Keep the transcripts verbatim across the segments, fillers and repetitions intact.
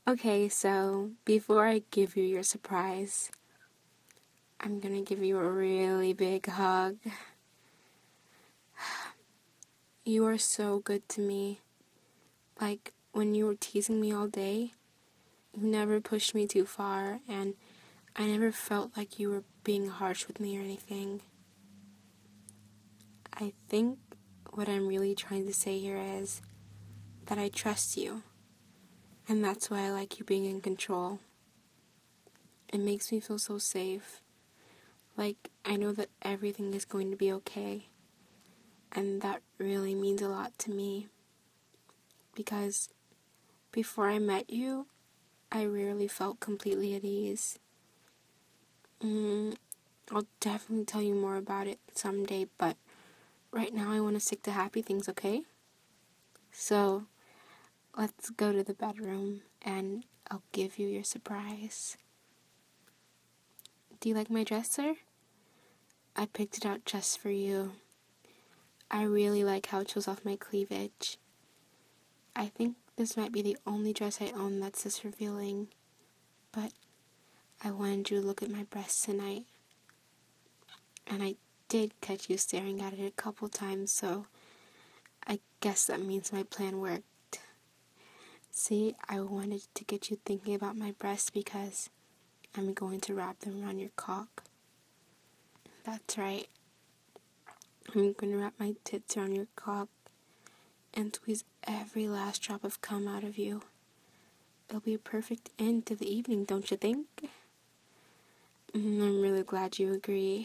Okay, so before I give you your surprise, I'm gonna give you a really big hug. You are so good to me. Like, when you were teasing me all day, you never pushed me too far, and I never felt like you were being harsh with me or anything. I think what I'm really trying to say here is that I trust you, and that's why I like you being in control. It makes me feel so safe. Like, I know that everything is going to be okay. And that really means a lot to me. Because before I met you, I rarely felt completely at ease. Mm, I'll definitely tell you more about it someday, but right now I want to stick to happy things, okay? So, let's go to the bedroom and I'll give you your surprise. Do you like my dress, sir? I picked it out just for you. I really like how it shows off my cleavage. I think this might be the only dress I own that's this revealing, but I wanted you to look at my breasts tonight. And I did catch you staring at it a couple times, so I guess that means my plan worked. See, I wanted to get you thinking about my breasts because I'm going to wrap them around your cock. That's right. I'm going to wrap my tits around your cock and squeeze every last drop of cum out of you. It'll be a perfect end to the evening, don't you think? I'm really glad you agree.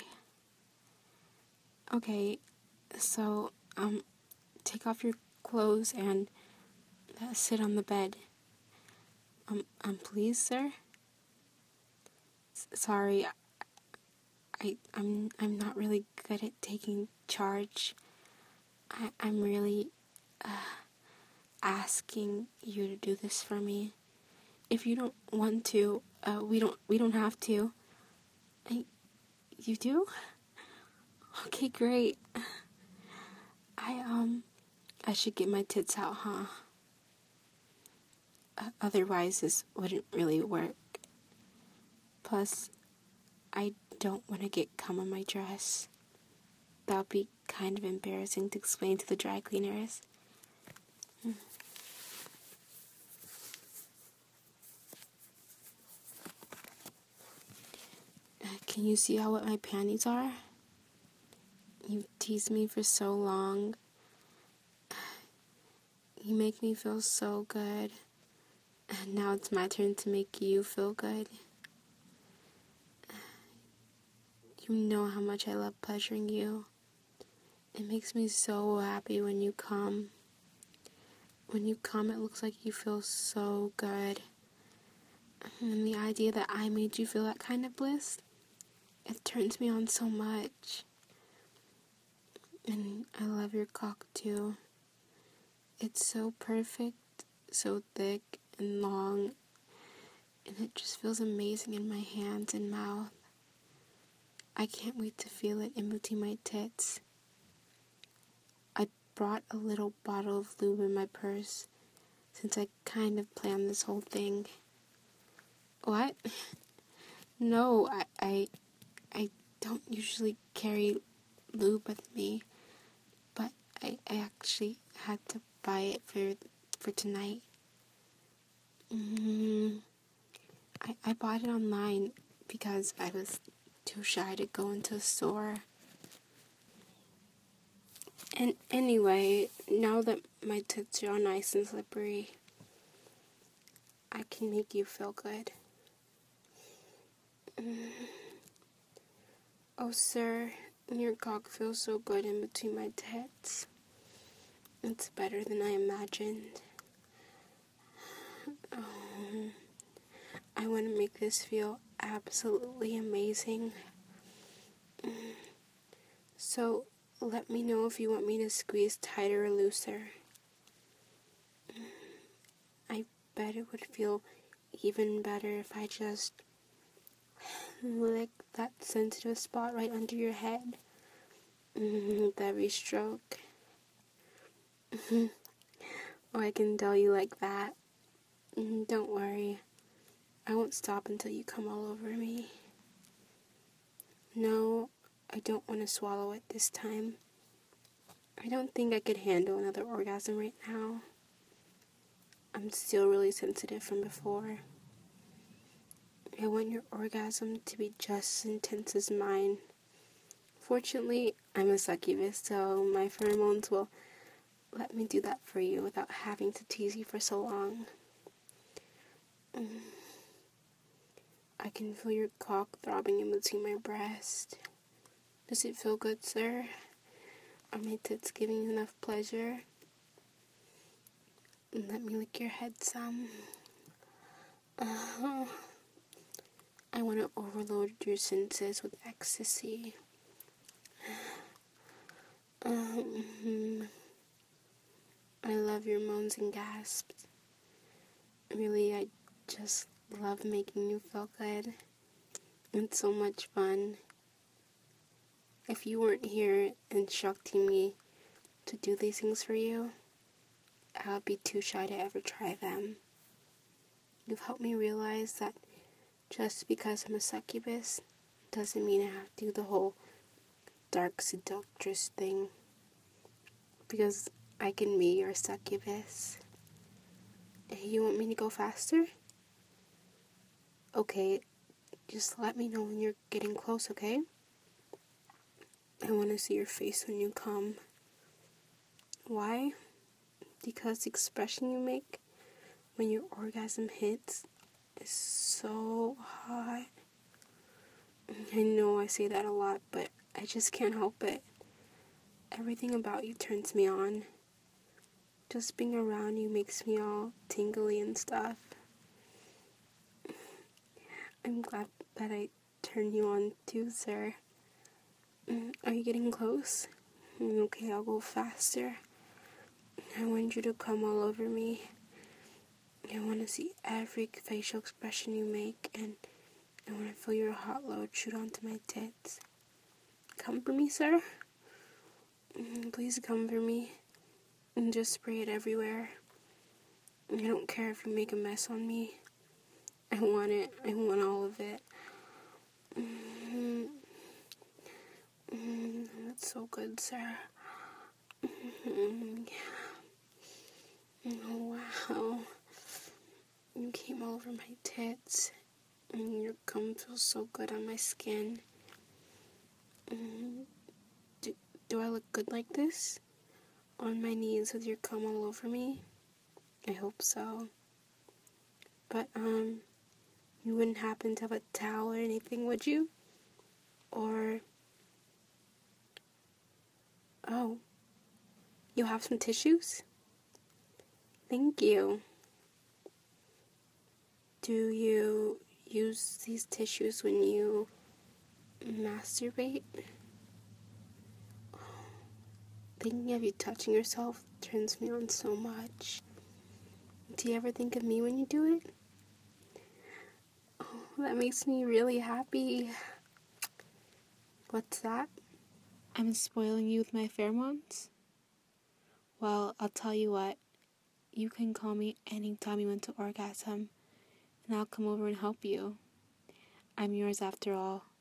Okay, so, um, take off your clothes and uh, sit on the bed. Um, um, please, sir? S- sorry, I, I'm, I'm not really good at taking charge. I, I'm really, uh, asking you to do this for me. If you don't want to, uh, we don't, we don't have to. I, you do? Okay, great. I, um, I should get my tits out, huh? Uh, otherwise, this wouldn't really work. Plus, I don't want to get cum on my dress. That would be kind of embarrassing to explain to the dry cleaners. Hmm. Uh, can you see how wet my panties are? You've teased me for so long. You make me feel so good. And now it's my turn to make you feel good. You know how much I love pleasuring you. It makes me so happy when you come. When you come, it looks like you feel so good. And the idea that I made you feel that kind of bliss, it turns me on so much. And I love your cock too. It's so perfect, so thick and long, and it just feels amazing in my hands and mouth. I can't wait to feel it in between my tits. I brought a little bottle of lube in my purse, since I kind of planned this whole thing. What? No, I, I, I don't usually carry lube with me, but I, I actually had to buy it for for tonight. Mm, I, I bought it online because I was too shy to go into a store. And anyway, now that my tits are all nice and slippery, I can make you feel good. Mm. Oh, sir, your cock feels so good in between my tits. It's better than I imagined. Oh, I want to make this feel absolutely amazing. So, let me know if you want me to squeeze tighter or looser. I bet it would feel even better if I just lick that sensitive spot right under your head. Mm, with every stroke. Oh, I can tell you like that. Mm, don't worry. I won't stop until you come all over me. No, I don't want to swallow it this time. I don't think I could handle another orgasm right now. I'm still really sensitive from before. I want your orgasm to be just as intense as mine. Fortunately, I'm a succubus, so my pheromones will let me do that for you without having to tease you for so long. Mm. I can feel your cock throbbing in between my breast. Does it feel good, sir? Are my tits giving you enough pleasure? Let me lick your head some. Uh, I want to overload your senses with ecstasy. Um, I love your moans and gasps. Really, I just love making you feel good. It's so much fun. If you weren't here instructing me to do these things for you, I would be too shy to ever try them. You've helped me realize that just because I'm a succubus doesn't mean I have to do the whole dark seductress thing. Because I can be your succubus. You want me to go faster? Okay, just let me know when you're getting close, okay? I want to see your face when you come. Why? Because the expression you make when your orgasm hits is so hot. I know I say that a lot, but I just can't help it. Everything about you turns me on. Just being around you makes me all tingly and stuff. I'm glad that I turned you on too, sir. Are you getting close? Okay, I'll go faster. I want you to come all over me. I want to see every facial expression you make, and I want to feel your hot load shoot onto my tits. Come for me, sir. Please come for me. And just spray it everywhere. I don't care if you make a mess on me. I want it. I want all of it. Mm-hmm. Mm-hmm. That's so good, sir. Mm-hmm. Oh, wow. You came all over my tits. And your cum feels so good on my skin. Mm-hmm. Do, do I look good like this? On my knees with your cum all over me? I hope so. But, um, you wouldn't happen to have a towel or anything, would you? Or, oh, you have some tissues? Thank you. Do you use these tissues when you masturbate? Thinking of you touching yourself turns me on so much. Do you ever think of me when you do it? Oh, that makes me really happy. What's that? I'm spoiling you with my pheromones? Well, I'll tell you what. You can call me anytime you want to orgasm, and I'll come over and help you. I'm yours after all.